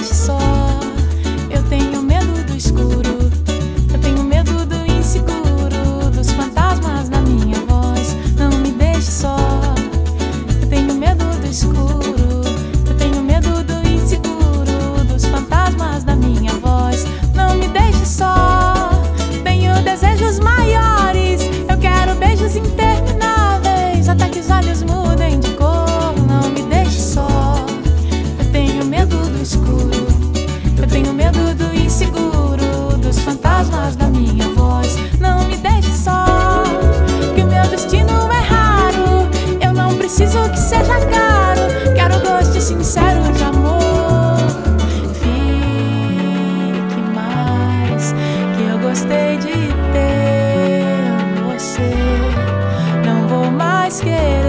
deixe só. Eu tenho medo do escuro, eu tenho medo do inseguro, dos fantasmas na minha voz. Não me deixe só. Eu tenho medo do escuro, eu tenho medo do inseguro, dos fantasmas na minha voz. Não me deixe só. Tenho desejos maiores, eu quero beijos intermináveis, até que os olhos mudem de cor. Não me deixe só. Eu tenho medo do escuro, eu tenho medo do inseguro, dos fantasmas da minha voz. Não me deixe só, que o meu destino é raro. Eu não preciso que seja caro, quero gosto sincero de amor. Fique mais, que eu gostei de ter você. Não vou mais querer